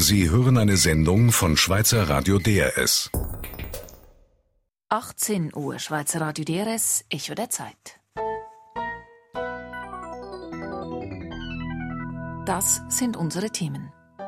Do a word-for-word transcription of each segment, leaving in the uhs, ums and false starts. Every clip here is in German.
Sie hören eine Sendung von Schweizer Radio D R S. achtzehn Uhr Schweizer Radio D R S, Echo der Zeit. Das sind unsere Themen.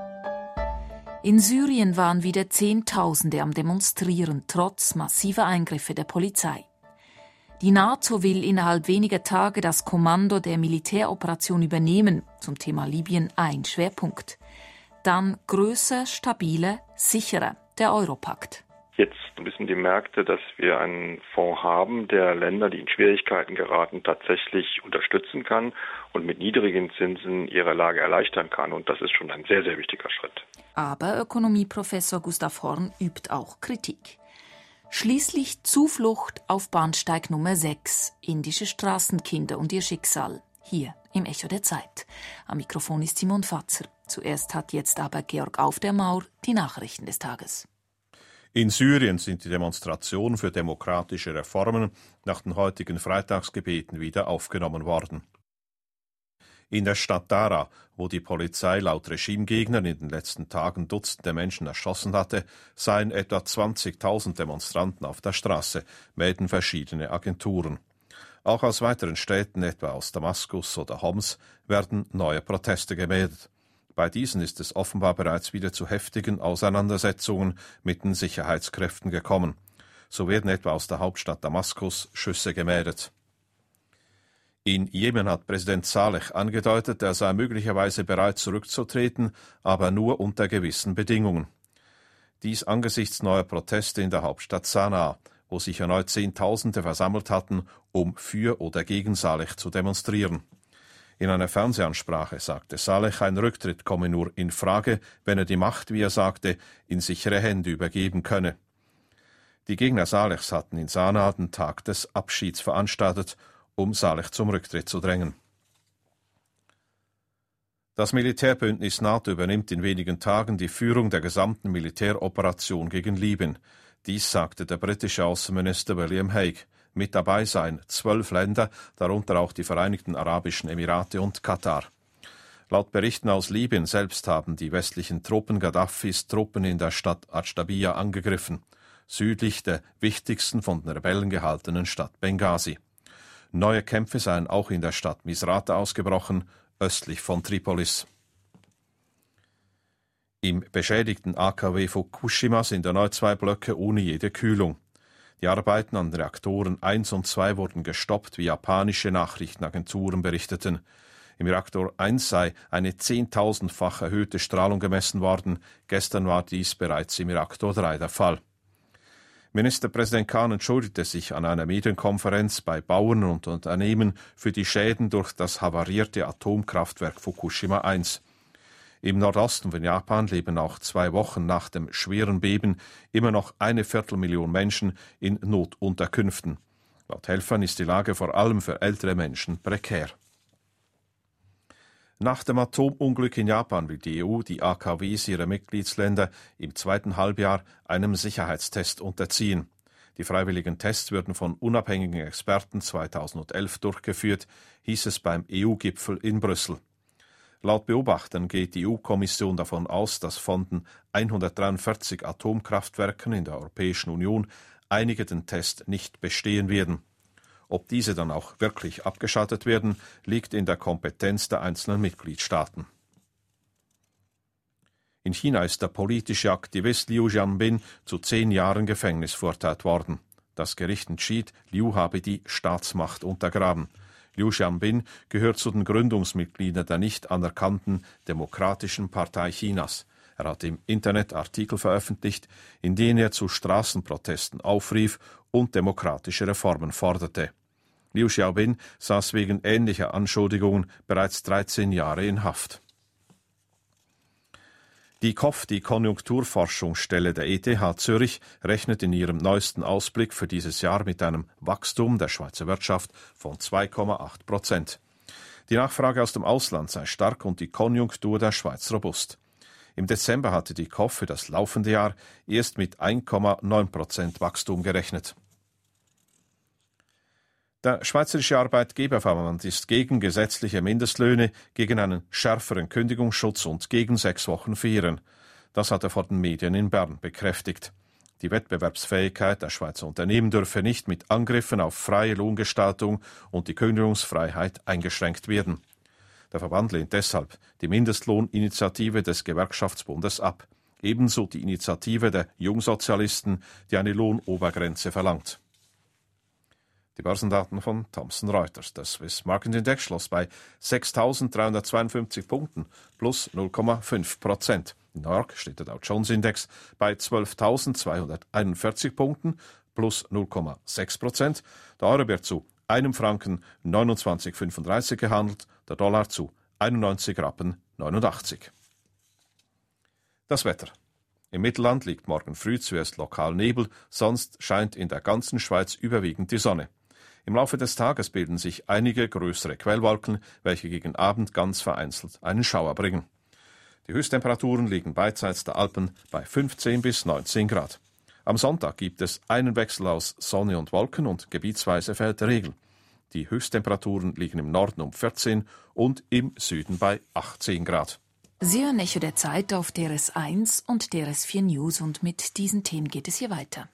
In Syrien waren wieder Zehntausende am Demonstrieren, trotz massiver Eingriffe der Polizei. Die NATO will innerhalb weniger Tage das Kommando der Militäroperation übernehmen, zum Thema Libyen ein Schwerpunkt. Dann größer, stabiler, sicherer, der Europakt. Jetzt wissen die Märkte, dass wir einen Fonds haben, der Länder, die in Schwierigkeiten geraten, tatsächlich unterstützen kann und mit niedrigen Zinsen ihre Lage erleichtern kann. Und das ist schon ein sehr, sehr wichtiger Schritt. Aber Ökonomieprofessor Gustav Horn übt auch Kritik. Schließlich Zuflucht auf Bahnsteig Nummer sechs, indische Straßenkinder und ihr Schicksal, hier im Echo der Zeit. Am Mikrofon ist Simon Fatzer. Zuerst hat jetzt aber Georg Auf der Maur die Nachrichten des Tages. In Syrien sind die Demonstrationen für demokratische Reformen nach den heutigen Freitagsgebeten wieder aufgenommen worden. In der Stadt Daraa, wo die Polizei laut Regimegegnern in den letzten Tagen Dutzende Menschen erschossen hatte, seien etwa zwanzigtausend Demonstranten auf der Straße, melden verschiedene Agenturen. Auch aus weiteren Städten, etwa aus Damaskus oder Homs, werden neue Proteste gemeldet. Bei diesen ist es offenbar bereits wieder zu heftigen Auseinandersetzungen mit den Sicherheitskräften gekommen. So werden etwa aus der Hauptstadt Damaskus Schüsse gemeldet. In Jemen hat Präsident Saleh angedeutet, er sei möglicherweise bereit zurückzutreten, aber nur unter gewissen Bedingungen. Dies angesichts neuer Proteste in der Hauptstadt Sanaa, wo sich erneut Zehntausende versammelt hatten, um für oder gegen Saleh zu demonstrieren. In einer Fernsehansprache sagte Saleh, ein Rücktritt komme nur in Frage, wenn er die Macht, wie er sagte, in sichere Hände übergeben könne. Die Gegner Salehs hatten in Sanaa den Tag des Abschieds veranstaltet, um Saleh zum Rücktritt zu drängen. Das Militärbündnis NATO übernimmt in wenigen Tagen die Führung der gesamten Militäroperation gegen Libyen. Dies sagte der britische Außenminister William Hague. Mit dabei seien zwölf Länder, darunter auch die Vereinigten Arabischen Emirate und Katar. Laut Berichten aus Libyen selbst haben die westlichen Truppen Gaddafis Truppen in der Stadt Adschtabia angegriffen, südlich der wichtigsten von den Rebellen gehaltenen Stadt Benghazi. Neue Kämpfe seien auch in der Stadt Misrata ausgebrochen, östlich von Tripolis. Im beschädigten A K W Fukushima sind erneut zwei Blöcke ohne jede Kühlung. Die Arbeiten an Reaktoren eins und zwei wurden gestoppt, wie japanische Nachrichtenagenturen berichteten. Im Reaktor eins sei eine zehntausendfach erhöhte Strahlung gemessen worden. Gestern war dies bereits im Reaktor drei der Fall. Ministerpräsident Khan entschuldigte sich an einer Medienkonferenz bei Bauern und Unternehmen für die Schäden durch das havarierte Atomkraftwerk Fukushima eins. Im Nordosten von Japan leben auch zwei Wochen nach dem schweren Beben immer noch eine Viertelmillion Menschen in Notunterkünften. Laut Helfern ist die Lage vor allem für ältere Menschen prekär. Nach dem Atomunglück in Japan will die E U die A K Ws ihrer Mitgliedsländer im zweiten Halbjahr einem Sicherheitstest unterziehen. Die freiwilligen Tests würden von unabhängigen Experten zweitausendelf durchgeführt, hieß es beim E U-Gipfel in Brüssel. Laut Beobachtern geht die E U-Kommission davon aus, dass von den hundertdreiundvierzig Atomkraftwerken in der Europäischen Union einige den Test nicht bestehen werden. Ob diese dann auch wirklich abgeschaltet werden, liegt in der Kompetenz der einzelnen Mitgliedstaaten. In China ist der politische Aktivist Liu Xiaobin zu zehn Jahren Gefängnis verurteilt worden. Das Gericht entschied, Liu habe die Staatsmacht untergraben. Liu Xiaobin gehört zu den Gründungsmitgliedern der nicht anerkannten Demokratischen Partei Chinas. Er hat im Internet Artikel veröffentlicht, in denen er zu Straßenprotesten aufrief und demokratische Reformen forderte. Liu Xiaobin saß wegen ähnlicher Anschuldigungen bereits dreizehn Jahre in Haft. Die K O F, die Konjunkturforschungsstelle der E T H Zürich, rechnet in ihrem neuesten Ausblick für dieses Jahr mit einem Wachstum der Schweizer Wirtschaft von zwei Komma acht Prozent. Die Nachfrage aus dem Ausland sei stark und die Konjunktur der Schweiz robust. Im Dezember hatte die K O F für das laufende Jahr erst mit eins Komma neun Prozent Wachstum gerechnet. Der Schweizerische Arbeitgeberverband ist gegen gesetzliche Mindestlöhne, gegen einen schärferen Kündigungsschutz und gegen sechs Wochen Ferien. Das hat er vor den Medien in Bern bekräftigt. Die Wettbewerbsfähigkeit der Schweizer Unternehmen dürfe nicht mit Angriffen auf freie Lohngestaltung und die Kündigungsfreiheit eingeschränkt werden. Der Verband lehnt deshalb die Mindestlohninitiative des Gewerkschaftsbundes ab. Ebenso die Initiative der Jungsozialisten, die eine Lohnobergrenze verlangt. Die Börsendaten von Thomson Reuters. Der Swiss Market Index schloss bei sechstausenddreihundertzweiundfünfzig Punkten, plus null Komma fünf Prozent. In New York steht der Dow Jones Index bei zwölftausendzweihunderteinundvierzig Punkten, plus null Komma sechs Prozent. Der Euro wird zu einem Franken neunundzwanzig Komma fünfunddreißig gehandelt, der Dollar zu einundneunzig Rappen neunundachtzig. Das Wetter. Im Mittelland liegt morgen früh zuerst lokal Nebel, sonst scheint in der ganzen Schweiz überwiegend die Sonne. Im Laufe des Tages bilden sich einige größere Quellwolken, welche gegen Abend ganz vereinzelt einen Schauer bringen. Die Höchsttemperaturen liegen beidseits der Alpen bei fünfzehn bis neunzehn Grad. Am Sonntag gibt es einen Wechsel aus Sonne und Wolken und gebietsweise fällt Regen. Die Höchsttemperaturen liegen im Norden um vierzehn und im Süden bei achtzehn Grad. Sie hören Echo der Zeit auf D R S eins und D R S vier News und mit diesen Themen geht es hier weiter.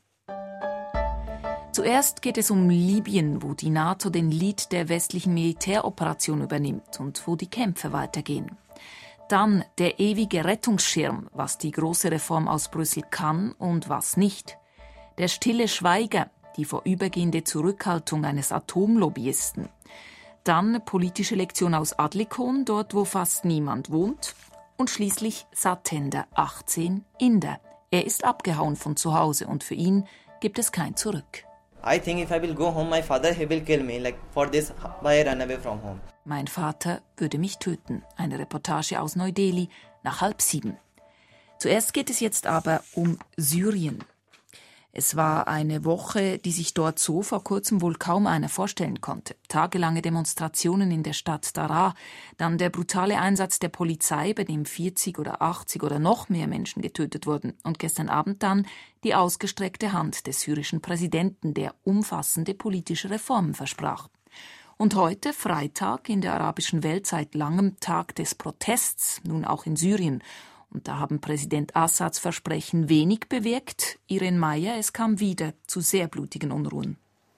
Zuerst geht es um Libyen, wo die NATO den Lead der westlichen Militäroperation übernimmt und wo die Kämpfe weitergehen. Dann der ewige Rettungsschirm, was die große Reform aus Brüssel kann und was nicht. Der stille Schweiger, die vorübergehende Zurückhaltung eines Atomlobbyisten. Dann politische Lektion aus Adlikon, dort wo fast niemand wohnt. Und schließlich Satender, achtzehn, Inder. Er ist abgehauen von zu Hause und für ihn gibt es kein Zurück. I think if I will go home, my father he will kill me. Like for this, why I run away from home? Mein Vater würde mich töten. Eine Reportage aus Neu-Delhi nach halb sieben. Zuerst geht es jetzt aber um Syrien. Es war eine Woche, die sich dort so vor kurzem wohl kaum einer vorstellen konnte. Tagelange Demonstrationen in der Stadt Daraa, dann der brutale Einsatz der Polizei, bei dem vierzig oder achtzig oder noch mehr Menschen getötet wurden. Und gestern Abend dann die ausgestreckte Hand des syrischen Präsidenten, der umfassende politische Reformen versprach. Und heute, Freitag, in der arabischen Welt seit langem Tag des Protests, nun auch in Syrien. Und da haben Präsident Assads Versprechen wenig bewirkt. Irene Meyer, es kam wieder zu sehr blutigen Unruhen.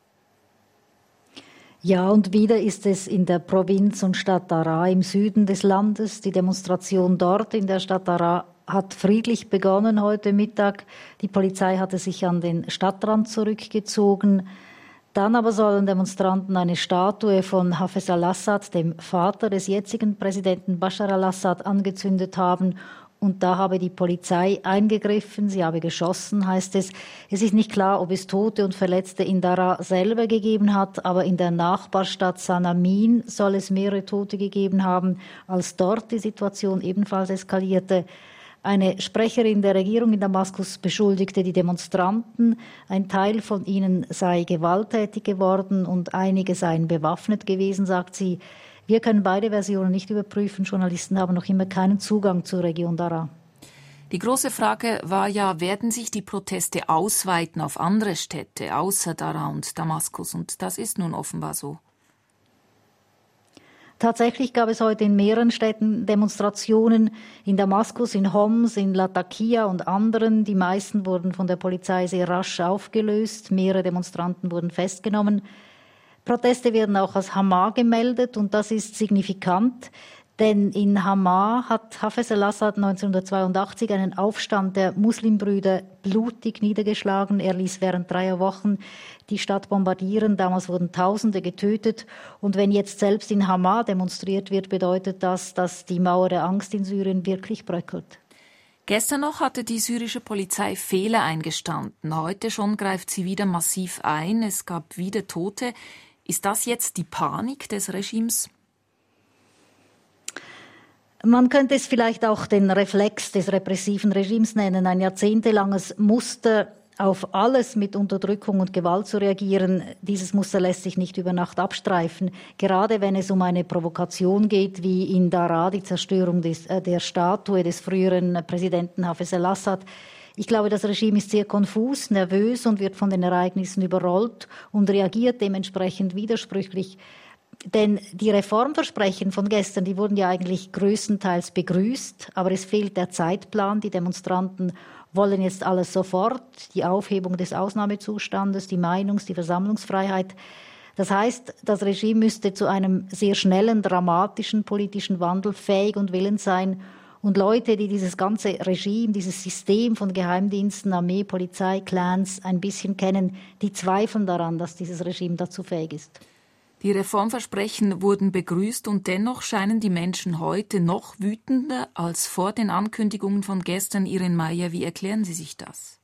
Ja, und wieder ist es in der Provinz und Stadt Daraa im Süden des Landes. Die Demonstration dort in der Stadt Daraa hat friedlich begonnen heute Mittag. Die Polizei hatte sich an den Stadtrand zurückgezogen. Dann aber sollen Demonstranten eine Statue von Hafez al-Assad, dem Vater des jetzigen Präsidenten Bashar al-Assad, angezündet haben. Und da habe die Polizei eingegriffen, sie habe geschossen, heißt es. Es ist nicht klar, ob es Tote und Verletzte in Daraa selber gegeben hat, aber in der Nachbarstadt Sanamin soll es mehrere Tote gegeben haben, als dort die Situation ebenfalls eskalierte. Eine Sprecherin der Regierung in Damaskus beschuldigte die Demonstranten, ein Teil von ihnen sei gewalttätig geworden und einige seien bewaffnet gewesen, sagt sie. Wir können beide Versionen nicht überprüfen. Journalisten haben noch immer keinen Zugang zur Region Daraa. Die große Frage war ja, werden sich die Proteste ausweiten auf andere Städte außer Daraa und Damaskus? Und das ist nun offenbar so. Tatsächlich gab es heute in mehreren Städten Demonstrationen, in Damaskus, in Homs, in Latakia und anderen. Die meisten wurden von der Polizei sehr rasch aufgelöst. Mehrere Demonstranten wurden festgenommen. Proteste werden auch aus Hama gemeldet und das ist signifikant, denn in Hama hat Hafez al-Assad neunzehnhundertzweiundachtzig einen Aufstand der Muslimbrüder blutig niedergeschlagen. Er ließ während dreier Wochen die Stadt bombardieren. Damals wurden Tausende getötet. Und wenn jetzt selbst in Hama demonstriert wird, bedeutet das, dass die Mauer der Angst in Syrien wirklich bröckelt. Gestern noch hatte die syrische Polizei Fehler eingestanden. Heute schon greift sie wieder massiv ein. Es gab wieder Tote. Ist das jetzt die Panik des Regimes? Man könnte es vielleicht auch den Reflex des repressiven Regimes nennen, ein jahrzehntelanges Muster, auf alles mit Unterdrückung und Gewalt zu reagieren. Dieses Muster lässt sich nicht über Nacht abstreifen, gerade wenn es um eine Provokation geht, wie in Daraa die Zerstörung des, äh, der Statue des früheren Präsidenten Hafez al-Assad. Ich glaube, das Regime ist sehr konfus, nervös und wird von den Ereignissen überrollt und reagiert dementsprechend widersprüchlich. Denn die Reformversprechen von gestern, die wurden ja eigentlich größtenteils begrüßt, aber es fehlt der Zeitplan. Die Demonstranten wollen jetzt alles sofort, die Aufhebung des Ausnahmezustandes, die Meinungs-, die Versammlungsfreiheit. Das heißt, das Regime müsste zu einem sehr schnellen, dramatischen politischen Wandel fähig und willens sein. Und Leute, die dieses ganze Regime, dieses System von Geheimdiensten, Armee, Polizei, Clans ein bisschen kennen, die zweifeln daran, dass dieses Regime dazu fähig ist. Die Reformversprechen wurden begrüßt und dennoch scheinen die Menschen heute noch wütender als vor den Ankündigungen von gestern. Irene Meyer, wie erklären Sie sich das?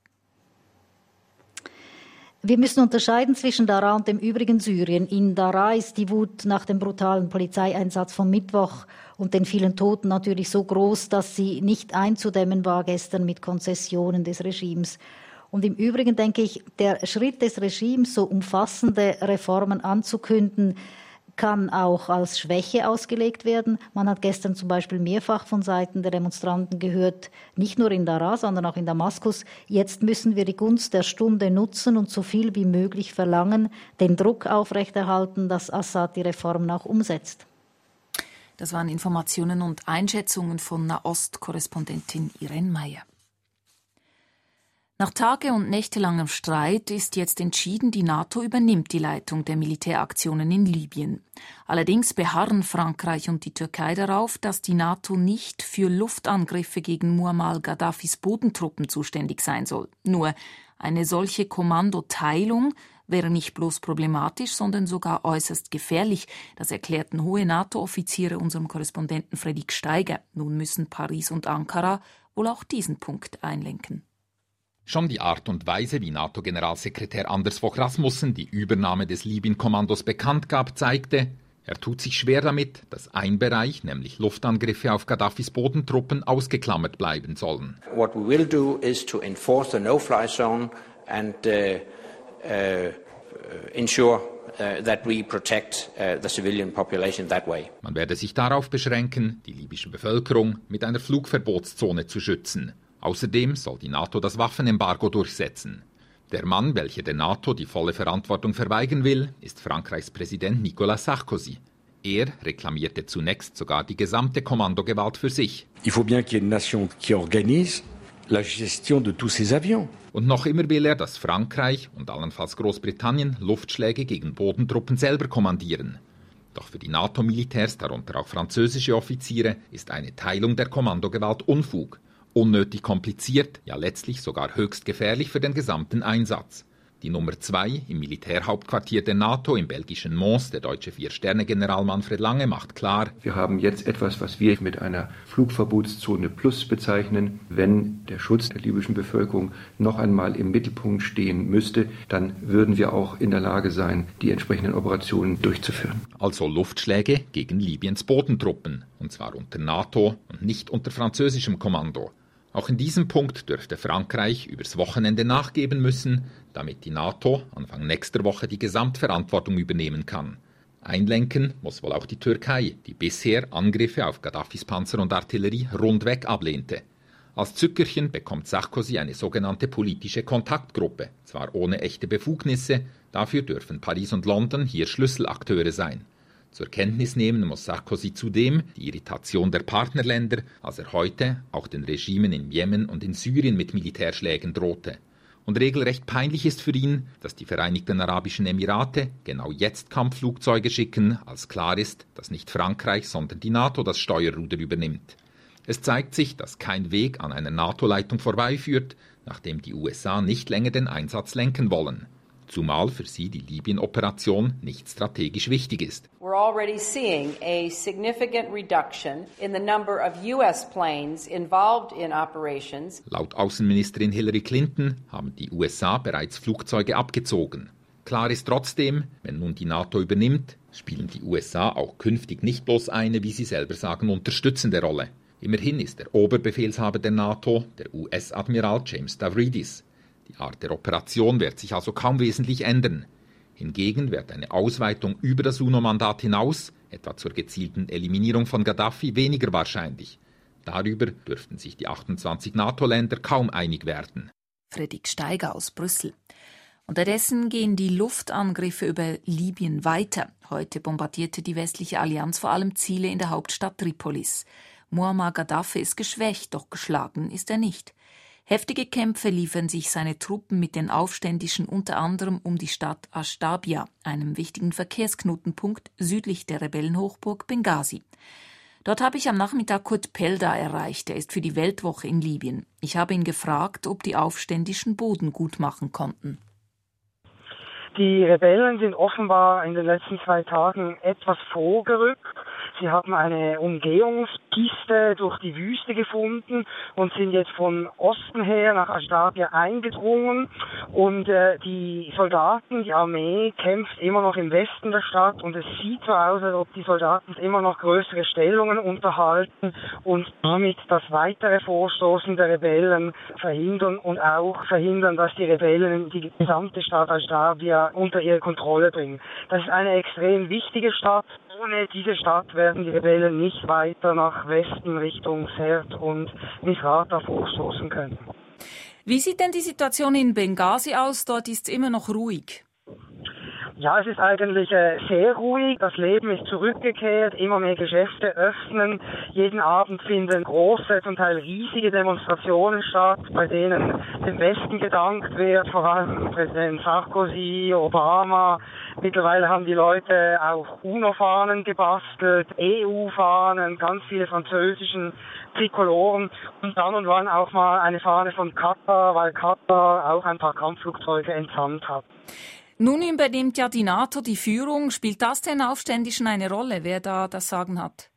Wir müssen unterscheiden zwischen Daraa und dem übrigen Syrien. In Daraa ist die Wut nach dem brutalen Polizeieinsatz vom Mittwoch und den vielen Toten natürlich so groß, dass sie nicht einzudämmen war gestern mit Konzessionen des Regimes. Und im Übrigen denke ich, der Schritt des Regimes, so umfassende Reformen anzukündigen, kann auch als Schwäche ausgelegt werden. Man hat gestern zum Beispiel mehrfach von Seiten der Demonstranten gehört, nicht nur in Daraa, sondern auch in Damaskus, jetzt müssen wir die Gunst der Stunde nutzen und so viel wie möglich verlangen, den Druck aufrechterhalten, dass Assad die Reformen auch umsetzt. Das waren Informationen und Einschätzungen von Nahost-Korrespondentin Irene Meyer. Nach tage- und nächtelangem Streit ist jetzt entschieden, die NATO übernimmt die Leitung der Militäraktionen in Libyen. Allerdings beharren Frankreich und die Türkei darauf, dass die NATO nicht für Luftangriffe gegen Muammar Gaddafis Bodentruppen zuständig sein soll. Nur eine solche Kommandoteilung wäre nicht bloß problematisch, sondern sogar äußerst gefährlich. Das erklärten hohe NATO-Offiziere unserem Korrespondenten Fredrik Steiger. Nun müssen Paris und Ankara wohl auch diesen Punkt einlenken. Schon die Art und Weise, wie NATO-Generalsekretär Anders Fogh Rasmussen die Übernahme des Libyen-Kommandos bekannt gab, zeigte, er tut sich schwer damit, dass ein Bereich, nämlich Luftangriffe auf Gaddafis Bodentruppen, ausgeklammert bleiben sollen. What we will do is to enforce the no-fly zone and uh, uh, ensure uh, that we protect uh, the civilian population that way. Man werde sich darauf beschränken, die libysche Bevölkerung mit einer Flugverbotszone zu schützen. Außerdem soll die NATO das Waffenembargo durchsetzen. Der Mann, welcher der NATO die volle Verantwortung verweigern will, ist Frankreichs Präsident Nicolas Sarkozy. Er reklamierte zunächst sogar die gesamte Kommandogewalt für sich. Il faut bien qu'il y ait une nation qui organise la gestion de tous ces avions. Und noch immer will er, dass Frankreich und allenfalls Großbritannien Luftschläge gegen Bodentruppen selber kommandieren. Doch für die NATO-Militärs, darunter auch französische Offiziere, ist eine Teilung der Kommandogewalt Unfug. Unnötig kompliziert, ja letztlich sogar höchst gefährlich für den gesamten Einsatz. Die Nummer zwei im Militärhauptquartier der NATO im belgischen Mons, der deutsche Vier-Sterne-General Manfred Lange, macht klar: Wir haben jetzt etwas, was wir mit einer Flugverbotszone Plus bezeichnen. Wenn der Schutz der libyschen Bevölkerung noch einmal im Mittelpunkt stehen müsste, dann würden wir auch in der Lage sein, die entsprechenden Operationen durchzuführen. Also Luftschläge gegen Libyens Bodentruppen, und zwar unter NATO und nicht unter französischem Kommando. Auch in diesem Punkt dürfte Frankreich übers Wochenende nachgeben müssen, damit die NATO Anfang nächster Woche die Gesamtverantwortung übernehmen kann. Einlenken muss wohl auch die Türkei, die bisher Angriffe auf Gaddafis Panzer und Artillerie rundweg ablehnte. Als Zückerchen bekommt Sarkozy eine sogenannte politische Kontaktgruppe, zwar ohne echte Befugnisse, dafür dürfen Paris und London hier Schlüsselakteure sein. Zur Kenntnis nehmen muss Sarkozy zudem die Irritation der Partnerländer, als er heute auch den Regimen in Jemen und in Syrien mit Militärschlägen drohte. Und regelrecht peinlich ist für ihn, dass die Vereinigten Arabischen Emirate genau jetzt Kampfflugzeuge schicken, als klar ist, dass nicht Frankreich, sondern die NATO das Steuerruder übernimmt. Es zeigt sich, dass kein Weg an einer NATO-Leitung vorbeiführt, nachdem die U S A nicht länger den Einsatz lenken wollen. Zumal für sie die Libyen-Operation nicht strategisch wichtig ist. We're already seeing a significant reduction in the number of U S planes involved in operations. Laut Außenministerin Hillary Clinton haben die U S A bereits Flugzeuge abgezogen. Klar ist trotzdem, wenn nun die NATO übernimmt, spielen die U S A auch künftig nicht bloß eine, wie sie selber sagen, unterstützende Rolle. Immerhin ist der Oberbefehlshaber der NATO der U S-Admiral James Stavridis. Die Art der Operation wird sich also kaum wesentlich ändern. Hingegen wird eine Ausweitung über das UNO-Mandat hinaus, etwa zur gezielten Eliminierung von Gaddafi, weniger wahrscheinlich. Darüber dürften sich die achtundzwanzig NATO-Länder kaum einig werden. Fredrik Steiger aus Brüssel. Unterdessen gehen die Luftangriffe über Libyen weiter. Heute bombardierte die westliche Allianz vor allem Ziele in der Hauptstadt Tripolis. Muammar Gaddafi ist geschwächt, doch geschlagen ist er nicht. Heftige Kämpfe liefern sich seine Truppen mit den Aufständischen unter anderem um die Stadt Ashdabia, einem wichtigen Verkehrsknotenpunkt südlich der Rebellenhochburg Benghazi. Dort habe ich am Nachmittag Kurt Pelda erreicht. Er ist für die Weltwoche in Libyen. Ich habe ihn gefragt, ob die Aufständischen Boden gut machen konnten. Die Rebellen sind offenbar in den letzten zwei Tagen etwas vorgerückt. Sie haben eine Umgehungspiste durch die Wüste gefunden und sind jetzt von Osten her nach Ashdabia eingedrungen. Und äh, die Soldaten, die Armee kämpft immer noch im Westen der Stadt und es sieht so aus, als ob die Soldaten immer noch größere Stellungen unterhalten und damit das weitere Vorstoßen der Rebellen verhindern und auch verhindern, dass die Rebellen die gesamte Stadt Ashdabia unter ihre Kontrolle bringen. Das ist eine extrem wichtige Stadt. Ohne diese Stadt werden die Rebellen nicht weiter nach Westen Richtung Sirte und Misrata vorstoßen können. Wie sieht denn die Situation in Benghazi aus? Dort ist es immer noch ruhig. Ja, es ist eigentlich äh, sehr ruhig. Das Leben ist zurückgekehrt. Immer mehr Geschäfte öffnen. Jeden Abend finden große, zum Teil riesige Demonstrationen statt, bei denen dem Westen gedankt wird, vor allem Präsident Sarkozy, Obama. Mittlerweile haben die Leute auch UNO-Fahnen gebastelt, E U-Fahnen, ganz viele französischen Trikoloren und dann und wann auch mal eine Fahne von Katar, weil Katar auch ein paar Kampfflugzeuge entsandt hat. Nun übernimmt ja die NATO die Führung. Spielt das den Aufständischen eine Rolle, wer da das Sagen hat?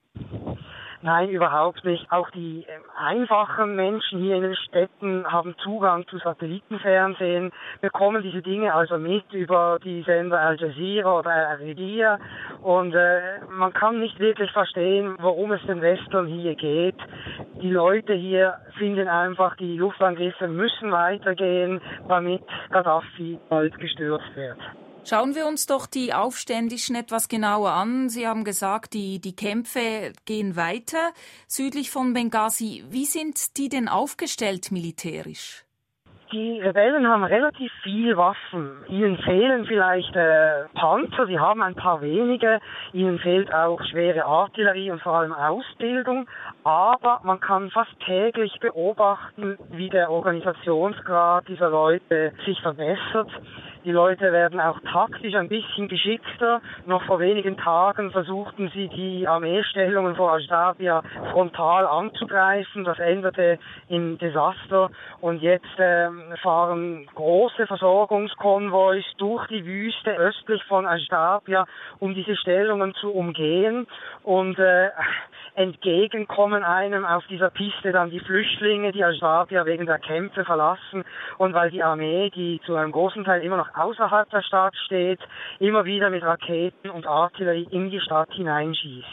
Nein, überhaupt nicht. Auch die äh, einfachen Menschen hier in den Städten haben Zugang zu Satellitenfernsehen, bekommen diese Dinge also mit über die Sender Al Jazeera oder Al Arabiya und äh, man kann nicht wirklich verstehen, worum es den Westlern hier geht. Die Leute hier finden einfach, die Luftangriffe müssen weitergehen, damit Gaddafi bald gestürzt wird. Schauen wir uns doch die Aufständischen etwas genauer an. Sie haben gesagt, die, die Kämpfe gehen weiter südlich von Benghazi. Wie sind die denn aufgestellt militärisch? Die Rebellen haben relativ viel Waffen. Ihnen fehlen vielleicht äh, Panzer, sie haben ein paar wenige. Ihnen fehlt auch schwere Artillerie und vor allem Ausbildung. Aber man kann fast täglich beobachten, wie der Organisationsgrad dieser Leute sich verbessert. Die Leute werden auch taktisch ein bisschen geschickter. Noch vor wenigen Tagen versuchten sie, die Armeestellungen vor Ashdabia frontal anzugreifen. Das endete in Desaster. Und jetzt ähm, fahren große Versorgungskonvois durch die Wüste östlich von Ashdabia, um diese Stellungen zu umgehen. Und äh, entgegen kommen einem auf dieser Piste dann die Flüchtlinge, die Ashdabia wegen der Kämpfe verlassen. Und weil die Armee, die zu einem großen Teil immer noch außerhalb der Stadt steht, immer wieder mit Raketen und Artillerie in die Stadt hineinschießt.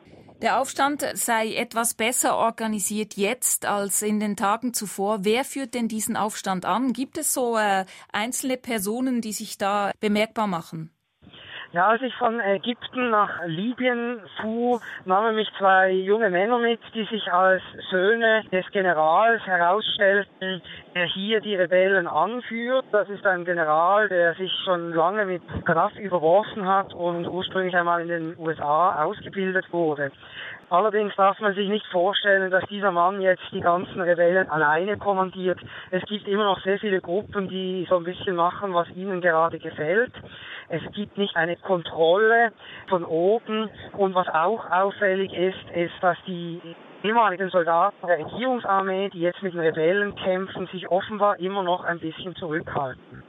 Der Aufstand sei etwas besser organisiert jetzt als in den Tagen zuvor. Wer führt denn diesen Aufstand an? Gibt es so äh, einzelne Personen, die sich da bemerkbar machen? Ja, als ich von Ägypten nach Libyen fuhr, nahmen mich zwei junge Männer mit, die sich als Söhne des Generals herausstellten, der hier die Rebellen anführt. Das ist ein General, der sich schon lange mit Gaddafi überworfen hat und ursprünglich einmal in den U S A ausgebildet wurde. Allerdings darf man sich nicht vorstellen, dass dieser Mann jetzt die ganzen Rebellen alleine kommandiert. Es gibt immer noch sehr viele Gruppen, die so ein bisschen machen, was ihnen gerade gefällt. Es gibt nicht eine Kontrolle von oben. Und was auch auffällig ist, ist, dass die ehemaligen Soldaten der Regierungsarmee, die jetzt mit den Rebellen kämpfen, sich offenbar immer noch ein bisschen zurückhalten.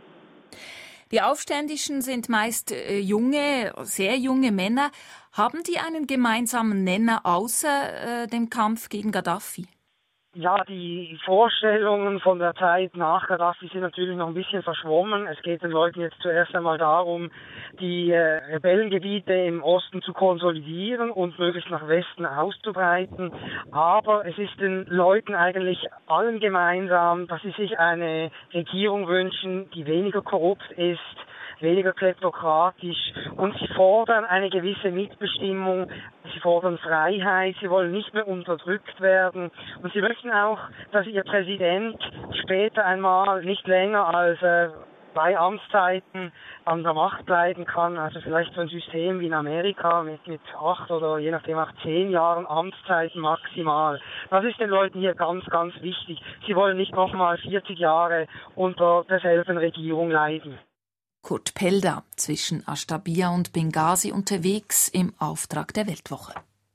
Die Aufständischen sind meist äh, junge, sehr junge Männer. Haben die einen gemeinsamen Nenner außer äh, dem Kampf gegen Gaddafi? Ja, die Vorstellungen von der Zeit nach Gaddafi sind natürlich noch ein bisschen verschwommen. Es geht den Leuten jetzt zuerst einmal darum, die äh, Rebellengebiete im Osten zu konsolidieren und möglichst nach Westen auszubreiten. Aber es ist den Leuten eigentlich allen gemeinsam, dass sie sich eine Regierung wünschen, die weniger korrupt ist, weniger kleptokratisch, und sie fordern eine gewisse Mitbestimmung, sie fordern Freiheit, sie wollen nicht mehr unterdrückt werden und sie möchten auch, dass ihr Präsident später einmal nicht länger als äh, zwei Amtszeiten an der Macht bleiben kann, also vielleicht so ein System wie in Amerika mit, mit acht oder je nachdem auch zehn Jahren Amtszeiten maximal. Das ist den Leuten hier ganz, ganz wichtig. Sie wollen nicht nochmal vierzig Jahre unter derselben Regierung leiden. Kurt Pelder, zwischen Ashtabia und Benghazi unterwegs im Auftrag der Weltwoche.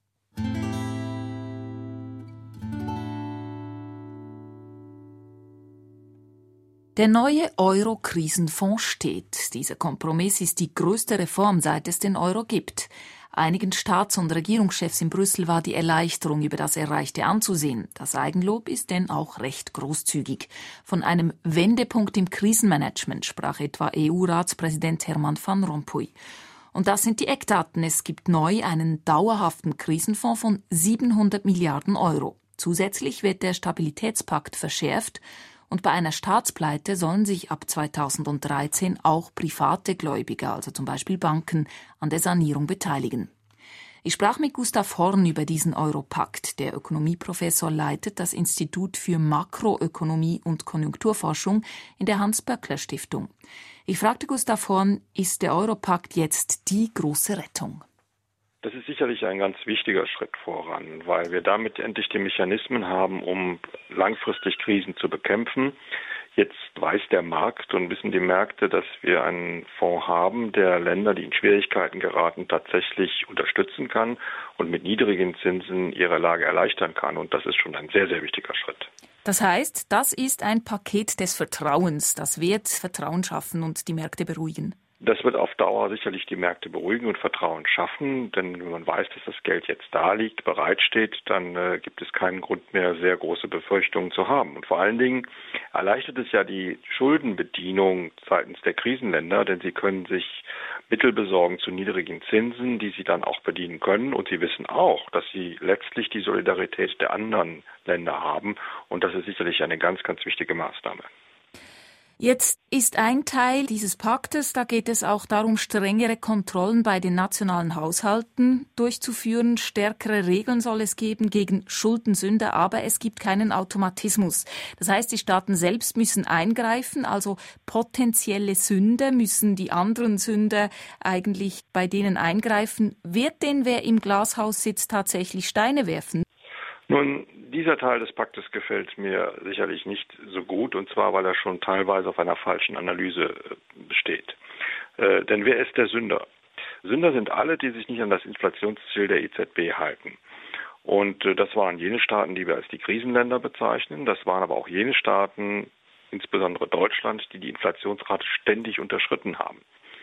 Der neue Euro-Krisenfonds steht. Dieser Kompromiss ist die größte Reform, seit es den Euro gibt. Einigen Staats- und Regierungschefs in Brüssel war die Erleichterung über das Erreichte anzusehen. Das Eigenlob ist denn auch recht großzügig. Von einem Wendepunkt im Krisenmanagement sprach etwa E U-Ratspräsident Herman van Rompuy. Und das sind die Eckdaten. Es gibt neu einen dauerhaften Krisenfonds von siebenhundert Milliarden Euro. Zusätzlich wird der Stabilitätspakt verschärft. Und bei einer Staatspleite sollen sich ab zweitausenddreizehn auch private Gläubiger, also zum Beispiel Banken, an der Sanierung beteiligen. Ich sprach mit Gustav Horn über diesen Europakt. Der Ökonomieprofessor leitet das Institut für Makroökonomie und Konjunkturforschung in der Hans-Böckler-Stiftung. Ich fragte Gustav Horn, ist der Europakt jetzt die große Rettung? Das ist sicherlich ein ganz wichtiger Schritt voran, weil wir damit endlich die Mechanismen haben, um langfristig Krisen zu bekämpfen. Jetzt weiß der Markt und wissen die Märkte, dass wir einen Fonds haben, der Länder, die in Schwierigkeiten geraten, tatsächlich unterstützen kann und mit niedrigen Zinsen ihre Lage erleichtern kann. Und das ist schon ein sehr, sehr wichtiger Schritt. Das heißt, das ist ein Paket des Vertrauens. Das wird Vertrauen schaffen und die Märkte beruhigen. Das wird auf Dauer sicherlich die Märkte beruhigen und Vertrauen schaffen, denn wenn man weiß, dass das Geld jetzt da liegt, bereitsteht, dann äh, gibt es keinen Grund mehr, sehr große Befürchtungen zu haben. Und vor allen Dingen erleichtert es ja die Schuldenbedienung seitens der Krisenländer, denn sie können sich Mittel besorgen zu niedrigen Zinsen, die sie dann auch bedienen können. Und sie wissen auch, dass sie letztlich die Solidarität der anderen Länder haben. Und das ist sicherlich eine ganz, ganz wichtige Maßnahme. Jetzt ist ein Teil dieses Paktes, da geht es auch darum, strengere Kontrollen bei den nationalen Haushalten durchzuführen. Stärkere Regeln soll es geben gegen Schuldensünder, aber es gibt keinen Automatismus. Das heißt, die Staaten selbst müssen eingreifen, also potenzielle Sünder müssen die anderen Sünder eigentlich bei denen eingreifen. Wird denn, wer im Glashaus sitzt, tatsächlich Steine werfen? Nun, dieser Teil des Paktes gefällt mir sicherlich nicht so gut, und zwar, weil er schon teilweise auf einer falschen Analyse besteht. Äh, denn wer ist der Sünder? Sünder sind alle, die sich nicht an das Inflationsziel der E Z B halten. Und äh, das waren jene Staaten, die wir als die Krisenländer bezeichnen. Das waren aber auch jene Staaten, insbesondere Deutschland, die die Inflationsrate ständig unterschritten haben.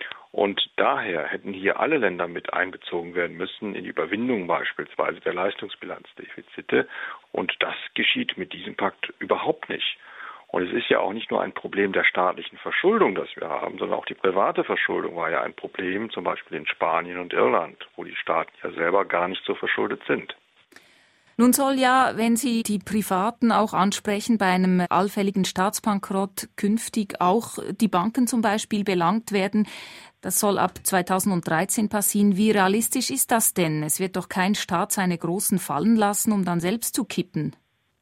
Und daher hätten hier alle Länder mit einbezogen werden müssen in die Überwindung beispielsweise der Leistungsbilanzdefizite. Und das geschieht mit diesem Pakt überhaupt nicht. Und es ist ja auch nicht nur ein Problem der staatlichen Verschuldung, das wir haben, sondern auch die private Verschuldung war ja ein Problem, zum Beispiel in Spanien und Irland, wo die Staaten ja selber gar nicht so verschuldet sind. Nun soll ja, wenn Sie die Privaten auch ansprechen, bei einem allfälligen Staatsbankrott künftig auch die Banken zum Beispiel belangt werden. Das soll ab zweitausenddreizehn passieren. Wie realistisch ist das denn? Es wird doch kein Staat seine Großen fallen lassen, um dann selbst zu kippen.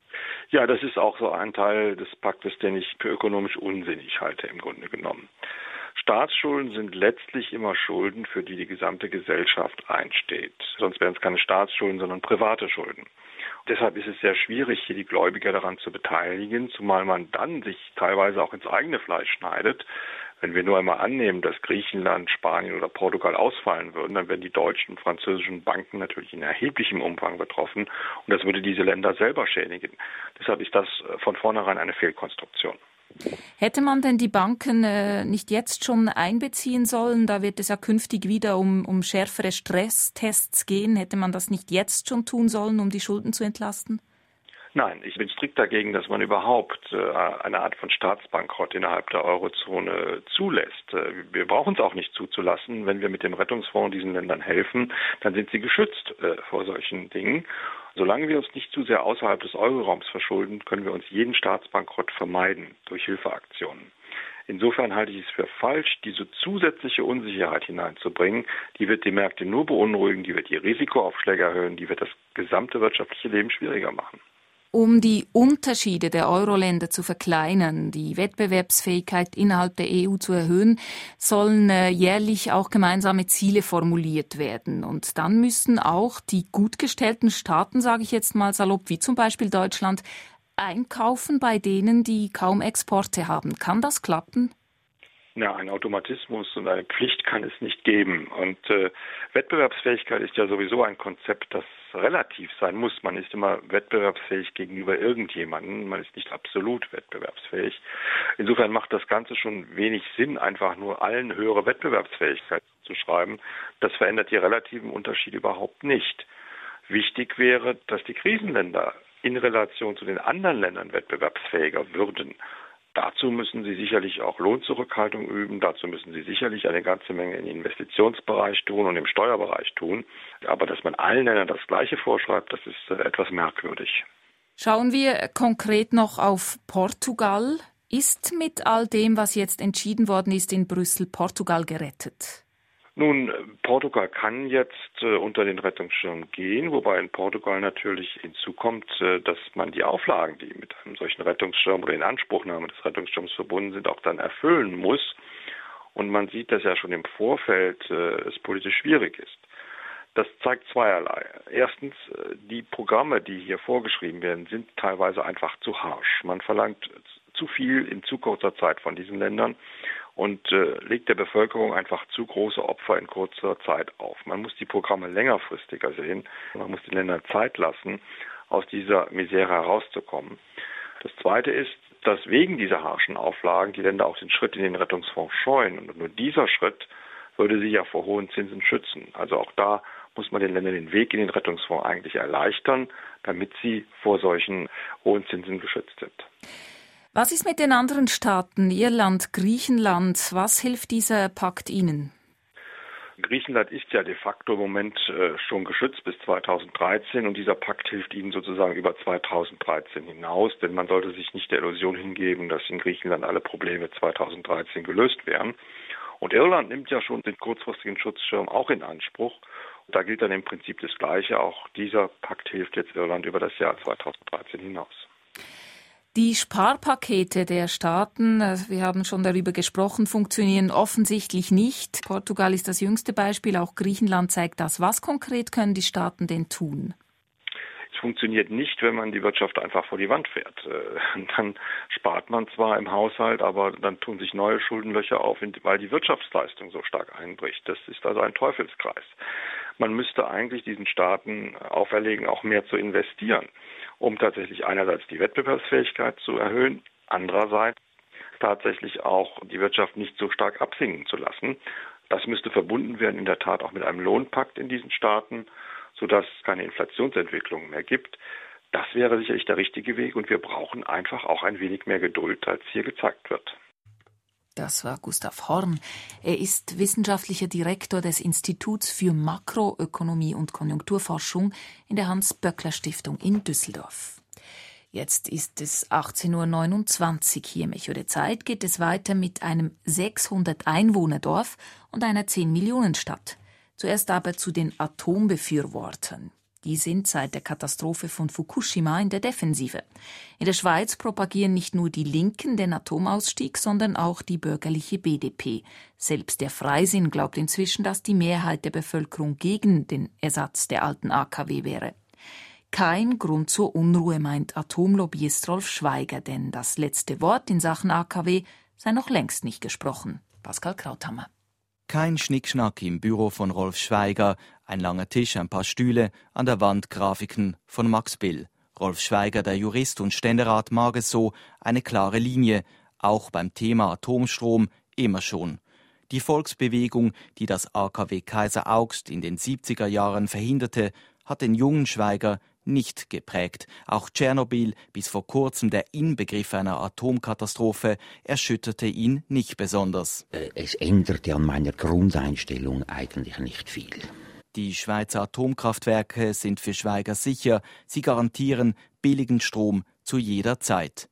Ja, das ist auch so ein Teil des Paktes, den ich für ökonomisch unsinnig halte im Grunde genommen. Staatsschulden sind letztlich immer Schulden, für die die gesamte Gesellschaft einsteht. Sonst wären es keine Staatsschulden, sondern private Schulden. Und deshalb ist es sehr schwierig, hier die Gläubiger daran zu beteiligen, zumal man dann sich teilweise auch ins eigene Fleisch schneidet. Wenn wir nur einmal annehmen, dass Griechenland, Spanien oder Portugal ausfallen würden, dann wären die deutschen und französischen Banken natürlich in erheblichem Umfang betroffen. Und das würde diese Länder selber schädigen. Deshalb ist das von vornherein eine Fehlkonstruktion. Hätte man denn die Banken äh, nicht jetzt schon einbeziehen sollen? Da wird es ja künftig wieder um, um schärfere Stresstests gehen. Hätte man das nicht jetzt schon tun sollen, um die Schulden zu entlasten? Nein, ich bin strikt dagegen, dass man überhaupt äh, eine Art von Staatsbankrott innerhalb der Eurozone zulässt. Äh, wir brauchen es auch nicht zuzulassen. Wenn wir mit dem Rettungsfonds diesen Ländern helfen, dann sind sie geschützt äh, vor solchen Dingen. Solange wir uns nicht zu sehr außerhalb des Euroraums verschulden, können wir uns jeden Staatsbankrott vermeiden durch Hilfeaktionen. Insofern halte ich es für falsch, diese zusätzliche Unsicherheit hineinzubringen. Die wird die Märkte nur beunruhigen, die wird die Risikoaufschläge erhöhen, die wird das gesamte wirtschaftliche Leben schwieriger machen. Um die Unterschiede der Euro-Länder zu verkleinern, die Wettbewerbsfähigkeit innerhalb der E U zu erhöhen, sollen äh, jährlich auch gemeinsame Ziele formuliert werden. Und dann müssen auch die gut gestellten Staaten, sage ich jetzt mal salopp, wie zum Beispiel Deutschland, einkaufen bei denen, die kaum Exporte haben. Kann das klappen? Ja, ein Automatismus und eine Pflicht kann es nicht geben. Und äh, Wettbewerbsfähigkeit ist ja sowieso ein Konzept, das relativ sein muss. Man ist immer wettbewerbsfähig gegenüber irgendjemandem. Man ist nicht absolut wettbewerbsfähig. Insofern macht das Ganze schon wenig Sinn, einfach nur allen höhere Wettbewerbsfähigkeit zu schreiben. Das verändert die relativen Unterschiede überhaupt nicht. Wichtig wäre, dass die Krisenländer in Relation zu den anderen Ländern wettbewerbsfähiger würden. Dazu müssen sie sicherlich auch Lohnzurückhaltung üben, dazu müssen sie sicherlich eine ganze Menge im Investitionsbereich tun und im Steuerbereich tun. Aber dass man allen Ländern das Gleiche vorschreibt, das ist äh, etwas merkwürdig. Schauen wir konkret noch auf Portugal. Ist mit all dem, was jetzt entschieden worden ist in Brüssel, Portugal gerettet? Nun, Portugal kann jetzt äh, unter den Rettungsschirm gehen, wobei in Portugal natürlich hinzukommt, äh, dass man die Auflagen, die mit einem solchen Rettungsschirm oder in Anspruchnahme des Rettungsschirms verbunden sind, auch dann erfüllen muss. Und man sieht, dass ja schon im Vorfeld äh, es politisch schwierig ist. Das zeigt zweierlei. Erstens, äh, die Programme, die hier vorgeschrieben werden, sind teilweise einfach zu harsch. Man verlangt zu viel in zu kurzer Zeit von diesen Ländern und äh, legt der Bevölkerung einfach zu große Opfer in kurzer Zeit auf. Man muss die Programme längerfristiger sehen. Man muss den Ländern Zeit lassen, aus dieser Misere herauszukommen. Das Zweite ist, dass wegen dieser harschen Auflagen die Länder auch den Schritt in den Rettungsfonds scheuen. Und nur dieser Schritt würde sie ja vor hohen Zinsen schützen. Also auch da muss man den Ländern den Weg in den Rettungsfonds eigentlich erleichtern, damit sie vor solchen hohen Zinsen geschützt sind. Was ist mit den anderen Staaten, Irland, Griechenland? Was hilft dieser Pakt ihnen? Griechenland ist ja de facto im Moment äh, schon geschützt bis zweitausenddreizehn und dieser Pakt hilft ihnen sozusagen über zweitausenddreizehn hinaus, denn man sollte sich nicht der Illusion hingeben, dass in Griechenland alle Probleme zweitausenddreizehn gelöst wären. Und Irland nimmt ja schon den kurzfristigen Schutzschirm auch in Anspruch. Da gilt dann im Prinzip das Gleiche. Auch dieser Pakt hilft jetzt Irland über das Jahr zweitausenddreizehn hinaus. Die Sparpakete der Staaten, wir haben schon darüber gesprochen, funktionieren offensichtlich nicht. Portugal ist das jüngste Beispiel, auch Griechenland zeigt das. Was konkret können die Staaten denn tun? Es funktioniert nicht, wenn man die Wirtschaft einfach vor die Wand fährt. Dann spart man zwar im Haushalt, aber dann tun sich neue Schuldenlöcher auf, weil die Wirtschaftsleistung so stark einbricht. Das ist also ein Teufelskreis. Man müsste eigentlich diesen Staaten auferlegen, auch mehr zu investieren, um tatsächlich einerseits die Wettbewerbsfähigkeit zu erhöhen, andererseits tatsächlich auch die Wirtschaft nicht so stark absinken zu lassen. Das müsste verbunden werden in der Tat auch mit einem Lohnpakt in diesen Staaten, sodass es keine Inflationsentwicklung mehr gibt. Das wäre sicherlich der richtige Weg und wir brauchen einfach auch ein wenig mehr Geduld, als hier gezeigt wird. Das war Gustav Horn. Er ist wissenschaftlicher Direktor des Instituts für Makroökonomie und Konjunkturforschung in der Hans-Böckler-Stiftung in Düsseldorf. Jetzt ist es achtzehn Uhr neunundzwanzig hier im Echo der Zeit. Geht es weiter mit einem sechshundert Einwohner-Dorf und einer zehn Millionen Stadt. Zuerst aber zu den Atombefürwortern. Die sind seit der Katastrophe von Fukushima in der Defensive. In der Schweiz propagieren nicht nur die Linken den Atomausstieg, sondern auch die bürgerliche B D P. Selbst der Freisinn glaubt inzwischen, dass die Mehrheit der Bevölkerung gegen den Ersatz der alten A K W wäre. Kein Grund zur Unruhe, meint Atomlobbyist Rolf Schweiger, denn das letzte Wort in Sachen A K W sei noch längst nicht gesprochen. Pascal Krauthammer. Kein Schnickschnack im Büro von Rolf Schweiger, ein langer Tisch, ein paar Stühle, an der Wand Grafiken von Max Bill. Rolf Schweiger, der Jurist und Ständerat, mag es so, eine klare Linie, auch beim Thema Atomstrom immer schon. Die Volksbewegung, die das A K W Kaiser Augst in den siebziger Jahren verhinderte, hat den jungen Schweiger nicht geprägt. Auch Tschernobyl, bis vor kurzem der Inbegriff einer Atomkatastrophe, erschütterte ihn nicht besonders. Es änderte an meiner Grundeinstellung eigentlich nicht viel. Die Schweizer Atomkraftwerke sind für Schweiger sicher. Sie garantieren billigen Strom zu jeder Zeit.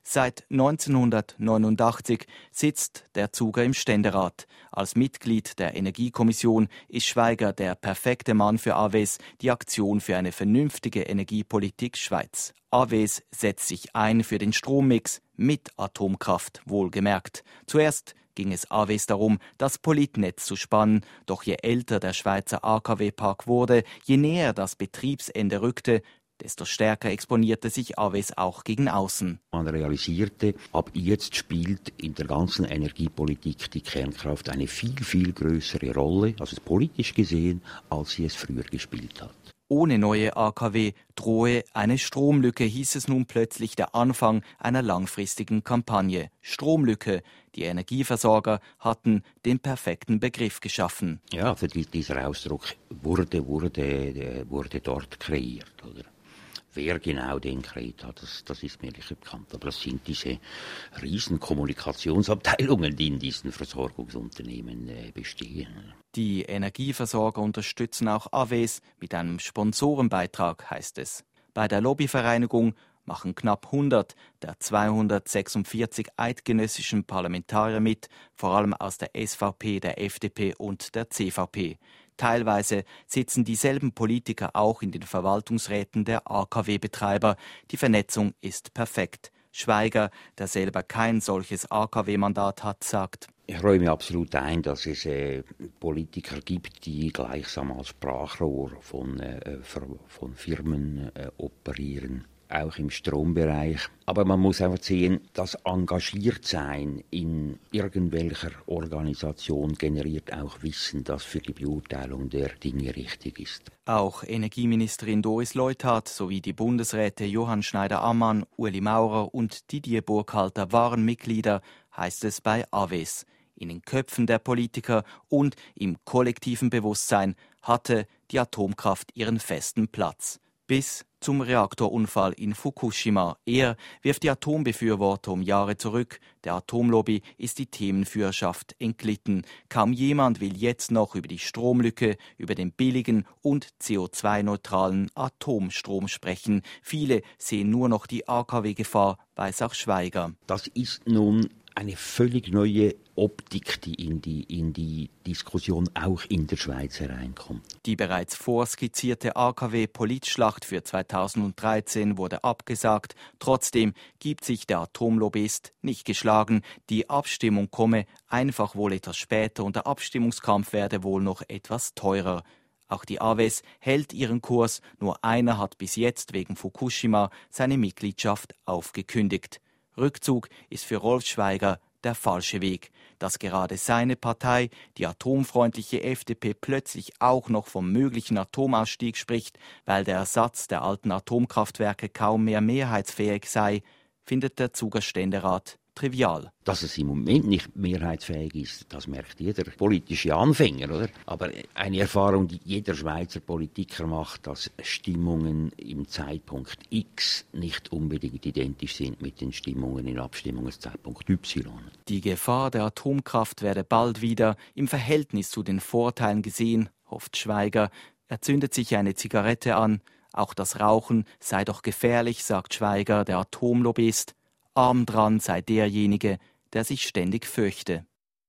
Seit neunzehnhundertneunundachtzig sitzt der Zuger im Ständerat. Als Mitglied der Energiekommission ist Schweiger der perfekte Mann für A W S, die Aktion für eine vernünftige Energiepolitik Schweiz. A W S setzt sich ein für den Strommix mit Atomkraft, wohlgemerkt. Zuerst ging es A W S darum, das Politnetz zu spannen. Doch je älter der Schweizer A K W-Park wurde, je näher das Betriebsende rückte, desto stärker exponierte sich A W S auch gegen außen. Man realisierte, ab jetzt spielt in der ganzen Energiepolitik die Kernkraft eine viel, viel größere Rolle, also politisch gesehen, als sie es früher gespielt hat. Ohne neue A K W drohe eine Stromlücke, hieß es nun plötzlich der Anfang einer langfristigen Kampagne. Stromlücke. Die Energieversorger hatten den perfekten Begriff geschaffen. Ja, also dieser Ausdruck wurde, wurde, wurde dort kreiert, oder? Wer genau den kreiert hat, das, das ist mir nicht bekannt. Aber das sind diese riesen Kommunikationsabteilungen, die in diesen Versorgungsunternehmen äh, bestehen. Die Energieversorger unterstützen auch A W S mit einem Sponsorenbeitrag, heißt es. Bei der Lobbyvereinigung machen knapp hundert der zweihundertsechsundvierzig eidgenössischen Parlamentarier mit, vor allem aus der S V P, der F D P und der C V P. Teilweise sitzen dieselben Politiker auch in den Verwaltungsräten der A K W-Betreiber. Die Vernetzung ist perfekt. Schweiger, der selber kein solches A K W-Mandat hat, sagt: Ich räume absolut ein, dass es äh, Politiker gibt, die gleichsam als Sprachrohr von, äh, von Firmen äh, operieren, auch im Strombereich. Aber man muss einfach sehen, das Engagiertsein in irgendwelcher Organisation generiert auch Wissen, das für die Beurteilung der Dinge richtig ist. Auch Energieministerin Doris Leuthard sowie die Bundesräte Johann Schneider-Ammann, Ueli Maurer und Didier Burkhalter waren Mitglieder, heißt es bei A W S. In den Köpfen der Politiker und im kollektiven Bewusstsein hatte die Atomkraft ihren festen Platz. Bis zum Reaktorunfall in Fukushima. Er wirft die Atombefürworter um Jahre zurück. Der Atomlobby ist die Themenführerschaft entglitten. Kaum jemand will jetzt noch über die Stromlücke, über den billigen und C O zwei neutralen Atomstrom sprechen. Viele sehen nur noch die A K W-Gefahr, weiß auch Schweiger. Das ist nun eine völlig neue Optik, die in die, in die Diskussion auch in der Schweiz hereinkommt. Die bereits vorskizzierte A K W-Politschlacht für zweitausenddreizehn wurde abgesagt. Trotzdem gibt sich der Atomlobbyist nicht geschlagen. Die Abstimmung komme einfach wohl etwas später und der Abstimmungskampf werde wohl noch etwas teurer. Auch die A W S hält ihren Kurs. Nur einer hat bis jetzt wegen Fukushima seine Mitgliedschaft aufgekündigt. Rückzug ist für Rolf Schweiger der falsche Weg. Dass gerade seine Partei, die atomfreundliche F D P, plötzlich auch noch vom möglichen Atomausstieg spricht, weil der Ersatz der alten Atomkraftwerke kaum mehr mehrheitsfähig sei, findet der Zuger Ständerat trivial. Dass es im Moment nicht mehrheitsfähig ist, das merkt jeder politische Anfänger, oder? Aber eine Erfahrung, die jeder Schweizer Politiker macht, dass Stimmungen im Zeitpunkt X nicht unbedingt identisch sind mit den Stimmungen in Abstimmungszeitpunkt Y. Die Gefahr der Atomkraft werde bald wieder im Verhältnis zu den Vorteilen gesehen, hofft Schweiger. Er zündet sich eine Zigarette an. Auch das Rauchen sei doch gefährlich, sagt Schweiger, der Atomlobbyist. Arm dran sei derjenige, der sich ständig fürchte.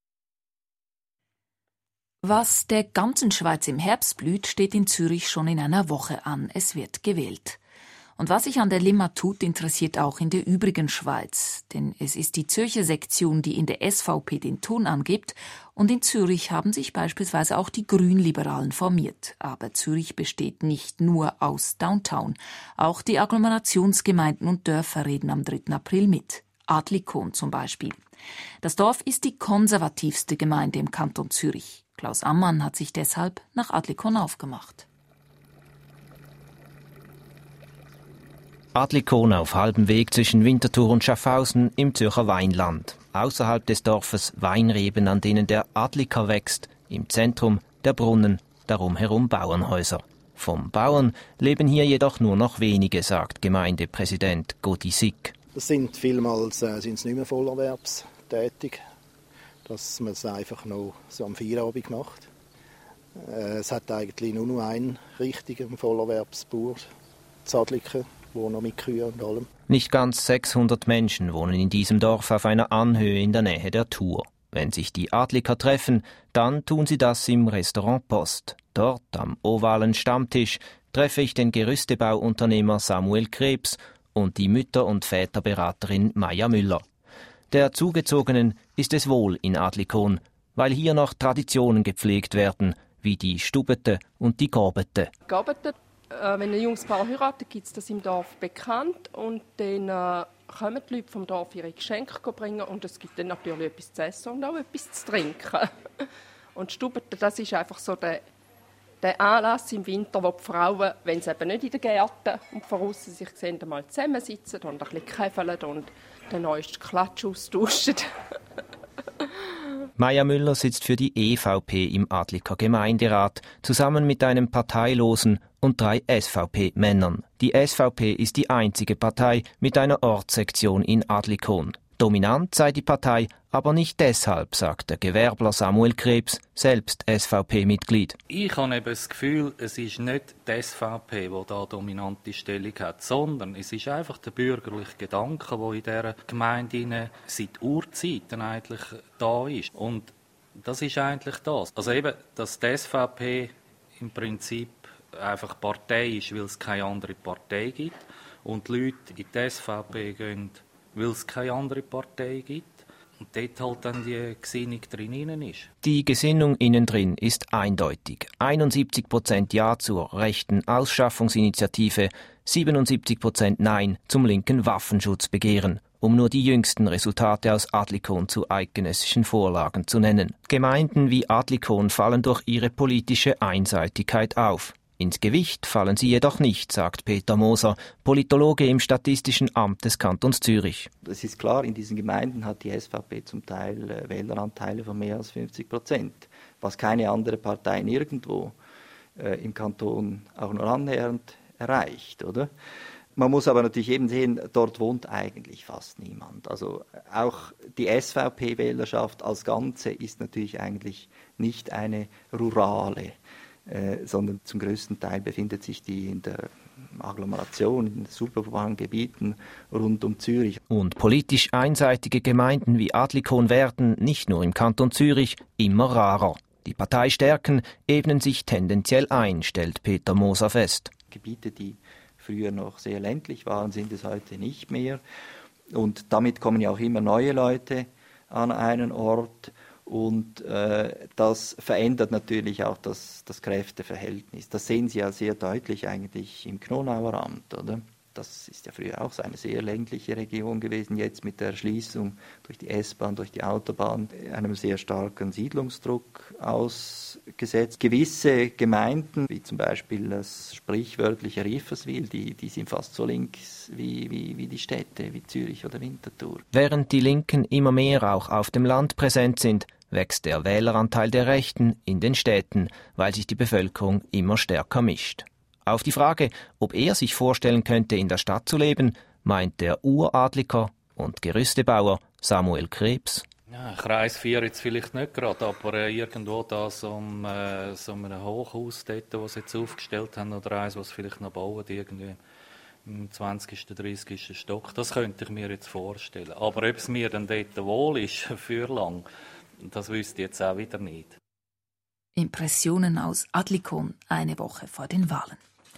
Was der ganzen Schweiz im Herbst blüht, steht in Zürich schon in einer Woche an. Es wird gewählt. Und was sich an der Limma tut, interessiert auch in der übrigen Schweiz. Denn es ist die Zürcher Sektion, die in der S V P den Ton angibt. Und in Zürich haben sich beispielsweise auch die Grünliberalen formiert. Aber Zürich besteht nicht nur aus Downtown. Auch die Agglomerationsgemeinden und Dörfer reden am dritten April mit. Adlikon zum Beispiel. Das Dorf ist die konservativste Gemeinde im Kanton Zürich. Klaus Ammann hat sich deshalb nach Adlikon aufgemacht. Adlikon auf halbem Weg zwischen Winterthur und Schaffhausen im Zürcher Weinland. Außerhalb des Dorfes Weinreben, an denen der Adlika wächst. Im Zentrum der Brunnen, darum herum Bauernhäuser. Vom Bauern leben hier jedoch nur noch wenige, sagt Gemeindepräsident Godi Sick. Das sind vielmals äh, sind's nicht mehr vollerwerbstätig, dass man es einfach noch so am Feierabend macht. Äh, es hat eigentlich nur noch einen richtigen Vollerwerbsbauer, Adliken. wo noch mit Kühen und allem. Nicht ganz sechshundert Menschen wohnen in diesem Dorf auf einer Anhöhe in der Nähe der Thur. Wenn sich die Adliker treffen, dann tun sie das im Restaurant Post. Dort, am ovalen Stammtisch, treffe ich den Gerüstebauunternehmer Samuel Krebs und die Mütter- und Väterberaterin Maja Müller. Der Zugezogenen ist es wohl in Adlikon, weil hier noch Traditionen gepflegt werden, wie die Stubete und die Gabete. Gabete, äh, wenn ein junges Paar heiratet, gibt es das im Dorf bekannt und dann äh, kommen die Leute vom Dorf ihre Geschenke bringen und es gibt dann natürlich etwas zu essen und auch etwas zu trinken. Und Stubete, das ist einfach so der Der Anlass im Winter, wo die Frauen, wenn sie eben nicht in den Gärten und von aussen sich sehen, mal zusammensitzen und ein bisschen käfeln und den neuesten Klatsch austauschen. Maja Müller sitzt für die E V P im Adliker Gemeinderat, zusammen mit einem Parteilosen und drei S V P-Männern. Die S V P ist die einzige Partei mit einer Ortssektion in Adlikon. Dominant sei die Partei, aber nicht deshalb, sagt der Gewerbler Samuel Krebs, selbst S V P-Mitglied. Ich habe eben das Gefühl, es ist nicht die S V P, die da dominante Stellung hat, sondern es ist einfach der bürgerliche Gedanke, der in dieser Gemeinde seit Urzeiten eigentlich da ist. Und das ist eigentlich das. Also eben, dass die S V P im Prinzip einfach Partei ist, weil es keine andere Partei gibt und die Leute in die S V P gehen, weil es keine andere Partei gibt und dort halt dann die Gesinnung drin ist. Die Gesinnung innen drin ist eindeutig. einundsiebzig Prozent Ja zur rechten Ausschaffungsinitiative, siebenundsiebzig Prozent Nein zum linken Waffenschutzbegehren, um nur die jüngsten Resultate aus Adlikon zu eidgenössischen Vorlagen zu nennen. Gemeinden wie Adlikon fallen durch ihre politische Einseitigkeit auf. Ins Gewicht fallen sie jedoch nicht, sagt Peter Moser, Politologe im Statistischen Amt des Kantons Zürich. Es ist klar, in diesen Gemeinden hat die S V P zum Teil äh, Wähleranteile von mehr als fünfzig Prozent, was keine andere Partei nirgendwo äh, im Kanton auch nur annähernd erreicht, oder? Man muss aber natürlich eben sehen, dort wohnt eigentlich fast niemand. Also auch die S V P-Wählerschaft als Ganze ist natürlich eigentlich nicht eine rurale, Äh, sondern zum größten Teil befindet sich die in der Agglomeration, in den superurbanen Gebieten rund um Zürich. Und politisch einseitige Gemeinden wie Adlikon werden, nicht nur im Kanton Zürich, immer rarer. Die Parteistärken ebnen sich tendenziell ein, stellt Peter Moser fest. Gebiete, die früher noch sehr ländlich waren, sind es heute nicht mehr. Und damit kommen ja auch immer neue Leute an einen Ort. Und äh, das verändert natürlich auch das, das Kräfteverhältnis. Das sehen Sie ja sehr deutlich eigentlich im Knonauer Amt, oder? Das ist ja früher auch so eine sehr ländliche Region gewesen, jetzt mit der Erschließung durch die S-Bahn, durch die Autobahn, einem sehr starken Siedlungsdruck ausgesetzt. Gewisse Gemeinden, wie zum Beispiel das sprichwörtliche Rieferswil, die, die sind fast so links wie, wie, wie die Städte, wie Zürich oder Winterthur. Während die Linken immer mehr auch auf dem Land präsent sind, wächst der Wähleranteil der Rechten in den Städten, weil sich die Bevölkerung immer stärker mischt. Auf die Frage, ob er sich vorstellen könnte, in der Stadt zu leben, meint der Uradliker und Gerüstebauer Samuel Krebs. Ja, Kreis vier jetzt vielleicht nicht gerade, aber äh, irgendwo da so, um, äh, so einem Hochhaus dort, das sie jetzt aufgestellt haben, oder eins, was sie vielleicht noch bauen, irgendwie im zwanzigsten, dreißigsten Stock, das könnte ich mir jetzt vorstellen. Aber ob es mir dann dort wohl ist, für lang, das wüsste ich jetzt auch wieder nicht. Impressionen aus Adlikon eine Woche vor den Wahlen.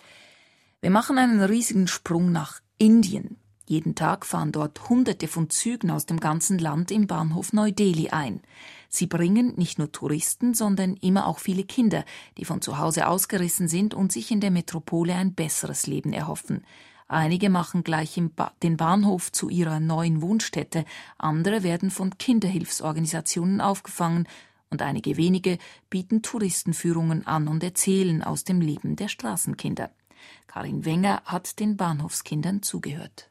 Wir machen einen riesigen Sprung nach Indien. Jeden Tag fahren dort Hunderte von Zügen aus dem ganzen Land im Bahnhof Neu-Delhi ein. Sie bringen nicht nur Touristen, sondern immer auch viele Kinder, die von zu Hause ausgerissen sind und sich in der Metropole ein besseres Leben erhoffen. Einige machen gleich im ba- den Bahnhof zu ihrer neuen Wohnstätte, andere werden von Kinderhilfsorganisationen aufgefangen und einige wenige bieten Touristenführungen an und erzählen aus dem Leben der Straßenkinder. Karin Wenger hat den Bahnhofskindern zugehört.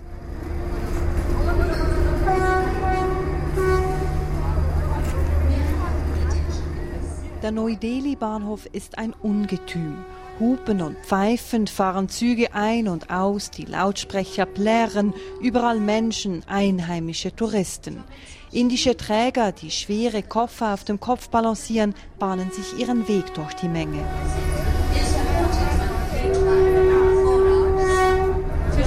Der Neu-Delhi-Bahnhof ist ein Ungetüm. Hupen und pfeifend fahren Züge ein und aus, die Lautsprecher plärren, überall Menschen, einheimische Touristen. Indische Träger, die schwere Koffer auf dem Kopf balancieren, bahnen sich ihren Weg durch die Menge.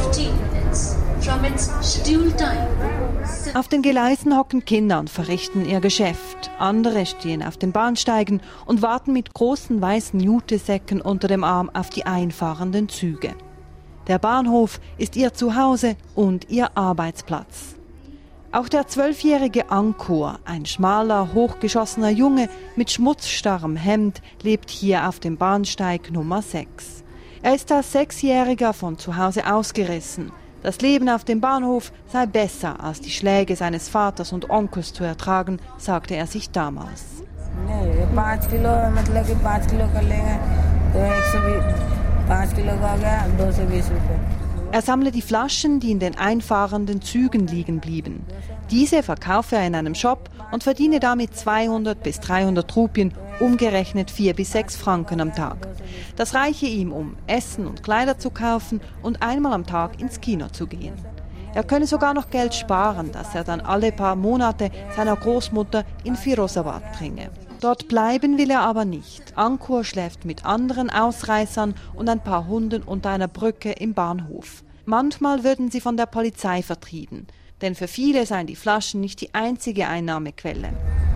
Auf den Gleisen hocken Kinder und verrichten ihr Geschäft. Andere stehen auf den Bahnsteigen und warten mit großen weißen Jutesäcken unter dem Arm auf die einfahrenden Züge. Der Bahnhof ist ihr Zuhause und ihr Arbeitsplatz. Auch der zwölfjährige Ankur, ein schmaler, hochgeschossener Junge mit schmutzstarrem Hemd, lebt hier auf dem Bahnsteig Nummer sechs. Er ist als Sechsjähriger von zu Hause ausgerissen. Das Leben auf dem Bahnhof sei besser als die Schläge seines Vaters und Onkels zu ertragen, sagte er sich damals. Er sammle die Flaschen, die in den einfahrenden Zügen liegen blieben. Diese verkaufe er in einem Shop und verdiene damit zweihundert bis dreihundert Rupien, umgerechnet vier bis sechs Franken am Tag. Das reiche ihm, um Essen und Kleider zu kaufen und einmal am Tag ins Kino zu gehen. Er könne sogar noch Geld sparen, das er dann alle paar Monate seiner Großmutter in Firozabad bringe. Dort bleiben will er aber nicht. Ankur schläft mit anderen Ausreißern und ein paar Hunden unter einer Brücke im Bahnhof. Manchmal würden sie von der Polizei vertrieben, denn für viele seien die Flaschen nicht die einzige Einnahmequelle.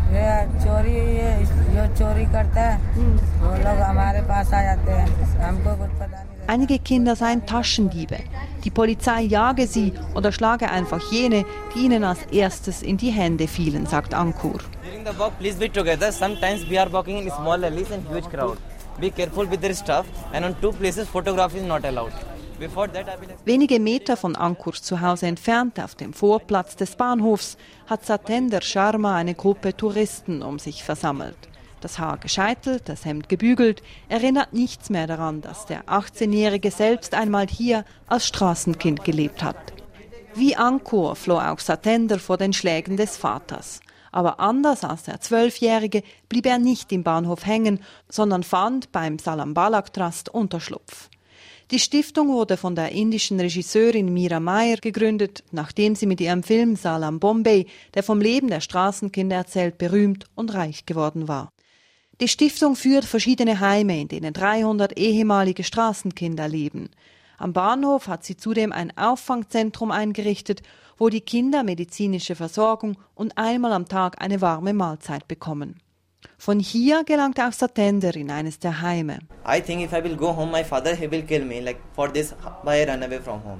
Einige Kinder seien Taschendiebe. Die Polizei jage sie oder schlage einfach jene, die ihnen als erstes in die Hände fielen, sagt Ankur. During the walk, please be together. Sometimes we are walking in small alleys and huge crowd. Be careful with their stuff, and on two places photography is not allowed. Before that, I will... Wenige Meter von Ankurs Zuhause entfernt, auf dem Vorplatz des Bahnhofs, hat Satender Sharma eine Gruppe Touristen um sich versammelt. Das Haar gescheitelt, das Hemd gebügelt, erinnert nichts mehr daran, dass der achtzehnjährige selbst einmal hier als Straßenkind gelebt hat. Wie Ankur floh auch Satender vor den Schlägen des Vaters. Aber anders als der Zwölfjährige blieb er nicht im Bahnhof hängen, sondern fand beim Salam Balak Trust Unterschlupf. Die Stiftung wurde von der indischen Regisseurin Meera Meyer gegründet, nachdem sie mit ihrem Film Salam Bombay, der vom Leben der Straßenkinder erzählt, berühmt und reich geworden war. Die Stiftung führt verschiedene Heime, in denen dreihundert ehemalige Straßenkinder leben. Am Bahnhof hat sie zudem ein Auffangzentrum eingerichtet, wo die Kinder medizinische Versorgung und einmal am Tag eine warme Mahlzeit bekommen. Von hier gelangt auch Satender in eines der Heime. I think if I will go home, my father he will kill me. Like for this, why I run away from home.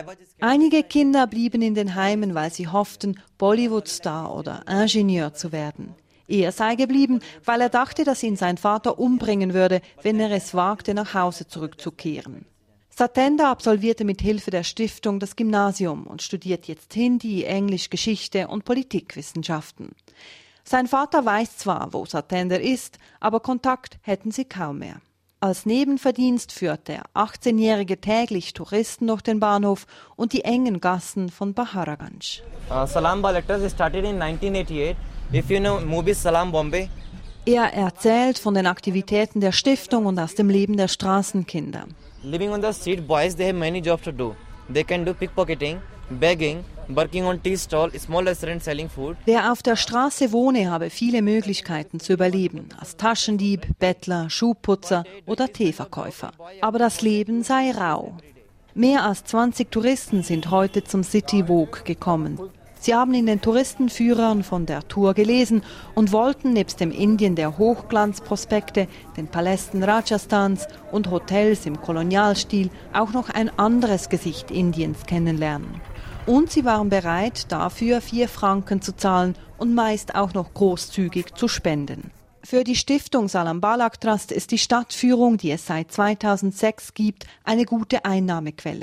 Einige Kinder blieben in den Heimen, weil sie hofften, Bollywood-Star oder Ingenieur zu werden. Er sei geblieben, weil er dachte, dass ihn sein Vater umbringen würde, wenn er es wagte, nach Hause zurückzukehren. Satender absolvierte mit Hilfe der Stiftung das Gymnasium und studiert jetzt Hindi, Englisch, Geschichte und Politikwissenschaften. Sein Vater weiß zwar, wo Satender ist, aber Kontakt hätten sie kaum mehr. Als Nebenverdienst führt der achtzehnjährige täglich Touristen durch den Bahnhof und die engen Gassen von Baharaganj. Uh, Salam Balak Trust started in nineteen eighty-eight. If you know movie Salam Bombay. Er erzählt von den Aktivitäten der Stiftung und aus dem Leben der Straßenkinder. Living on the street, boys they have many jobs to do. They can do pickpocketing, begging, working on tea stall, small restaurant selling food. Wer auf der Straße wohne, habe viele Möglichkeiten zu überleben, als Taschendieb, Bettler, Schuhputzer oder Teeverkäufer. Aber das Leben sei rau. Mehr als zwanzig Touristen sind heute zum City Walk gekommen. Sie haben in den Touristenführern von der Tour gelesen und wollten nebst dem Indien der Hochglanzprospekte, den Palästen Rajasthans und Hotels im Kolonialstil auch noch ein anderes Gesicht Indiens kennenlernen. Und sie waren bereit, dafür vier Franken zu zahlen und meist auch noch großzügig zu spenden. Für die Stiftung Salam Balak Trust ist die Stadtführung, die es seit zweitausendsechs gibt, eine gute Einnahmequelle.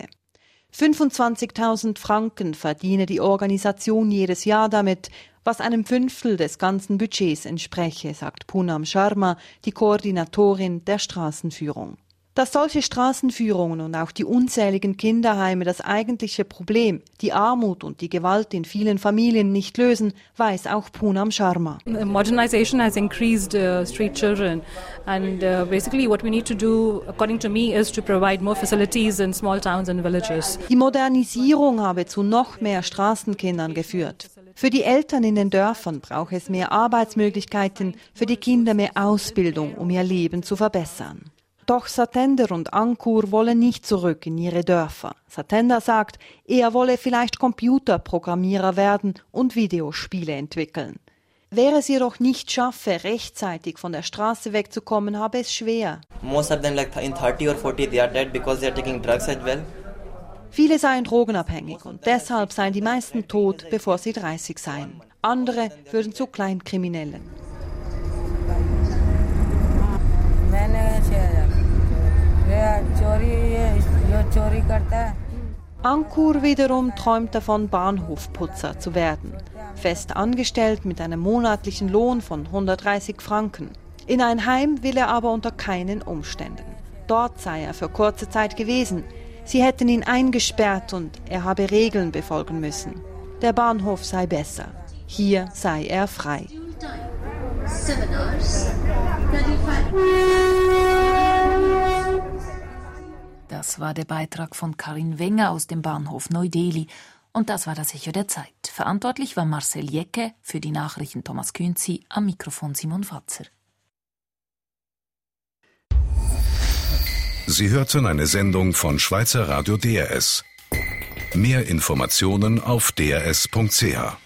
fünfundzwanzigtausend Franken verdiene die Organisation jedes Jahr damit, was einem Fünftel des ganzen Budgets entspreche, sagt Poonam Sharma, die Koordinatorin der Straßenführung. Dass solche Straßenführungen und auch die unzähligen Kinderheime das eigentliche Problem, die Armut und die Gewalt in vielen Familien nicht lösen, weiß auch Poonam Sharma. Modernization has increased uh, street children and uh, basically what we need to do, according to me, is to provide more facilities in small towns and villages. Die Modernisierung habe zu noch mehr Straßenkindern geführt. Für die Eltern in den Dörfern brauche es mehr Arbeitsmöglichkeiten, für die Kinder mehr Ausbildung, um ihr Leben zu verbessern. Doch Satender und Ankur wollen nicht zurück in ihre Dörfer. Satender sagt, er wolle vielleicht Computerprogrammierer werden und Videospiele entwickeln. Wer es jedoch nicht schaffe, rechtzeitig von der Straße wegzukommen, habe es schwer. Most of them, like in thirty or forty, they are dead because they are taking drugs as well. Viele seien drogenabhängig und deshalb seien die meisten tot, bevor sie dreißig seien. Andere würden zu Kleinkriminellen. Ankur wiederum träumt davon, Bahnhofputzer zu werden. Fest angestellt mit einem monatlichen Lohn von hundertdreißig Franken. In ein Heim will er aber unter keinen Umständen. Dort sei er für kurze Zeit gewesen. Sie hätten ihn eingesperrt und er habe Regeln befolgen müssen. Der Bahnhof sei besser. Hier sei er frei. Das war der Beitrag von Karin Wenger aus dem Bahnhof Neu-Delhi. Und das war das Echo der Zeit. Verantwortlich war Marcel Jecke, für die Nachrichten Thomas Künzi, am Mikrofon Simon Fatzer. Sie hörten eine Sendung von Schweizer Radio D R S. Mehr Informationen auf d r s punkt c h.